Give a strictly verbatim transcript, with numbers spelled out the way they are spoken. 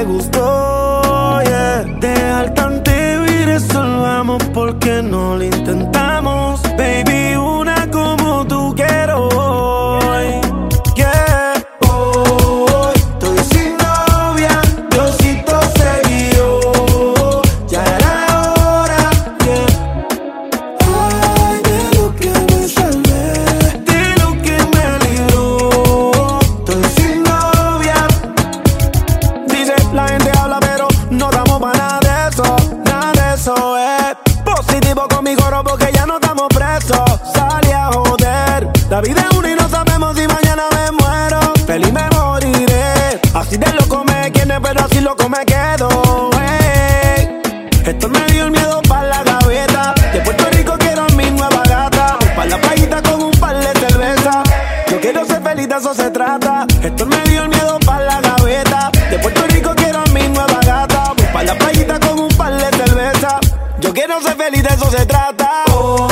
gustó, yeah. Deja el tanteo y resolvamos porque no lo intentamos. Baby, una como tú quiero hoy, yeah. Hoy estoy sin novia, Diosito se guió. Ya era hora, yeah. Ay, de lo que me salvé, de lo que me libró. Estoy sin novia. Dice, la gente habla pero no damos pa' nada de eso. Nada de eso es positivo con mi coro porque ya no estamos presos. Salí a joder, la vida es una y no sabemos si mañana me muero. Feliz me moriré, así de loco me quiere pero así loco me quedo, hey. Esto me dio el miedo pa' la gaveta. De Puerto Rico quiero mi nueva gata. Pa' la playita con un par de cerveza. Yo quiero ser feliz, de eso se trata. Esto me dio el miedo pa' la gaveta. De Puerto Rico quiero mi nueva gata. Pa' la playita con un par de cerveza. Yo quiero ser feliz, de eso se trata. Oh,